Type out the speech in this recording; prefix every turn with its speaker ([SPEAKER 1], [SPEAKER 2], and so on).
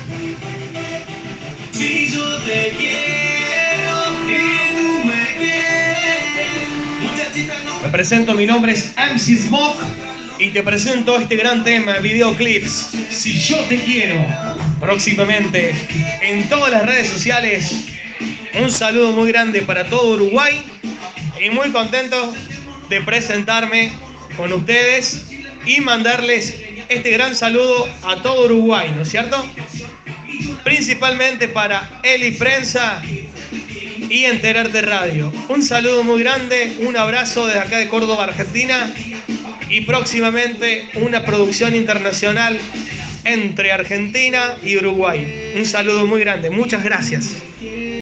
[SPEAKER 1] Si yo te quiero y tú me quieres, muchachita, no. Me presento, mi nombre es MC Smoke y te presento este gran tema, videoclips. Si yo te quiero. Próximamente en todas las redes sociales. Un saludo muy grande para todo Uruguay y muy contento de presentarme con ustedes y mandarles este gran saludo a todo Uruguay, ¿no es cierto? Principalmente para Eli Prensa y Enterarte Radio. Un saludo muy grande, un abrazo desde acá de Córdoba, Argentina, y próximamente una producción internacional entre Argentina y Uruguay. Un saludo muy grande, muchas gracias.